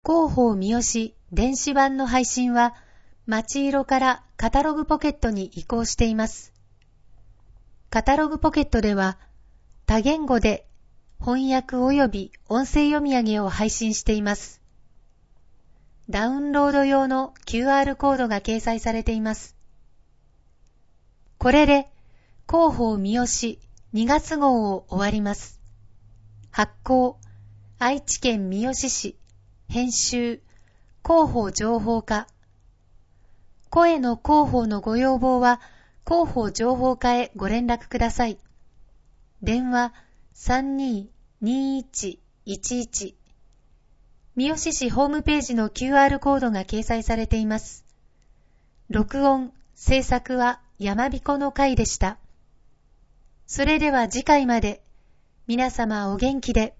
広報三好電子版の配信は、街色からカタログポケットに移行しています。カタログポケットでは、多言語で翻訳及び音声読み上げを配信しています。ダウンロード用の QR コードが掲載されています。これで、広報三好2月号を終わります。発行、愛知県三好市、編集、広報情報課。声の広報のご要望は、広報情報課へご連絡ください。電話32-2111。三好市ホームページの QR コードが掲載されています。録音、制作は山彦の会でした。それでは次回まで、皆様お元気で。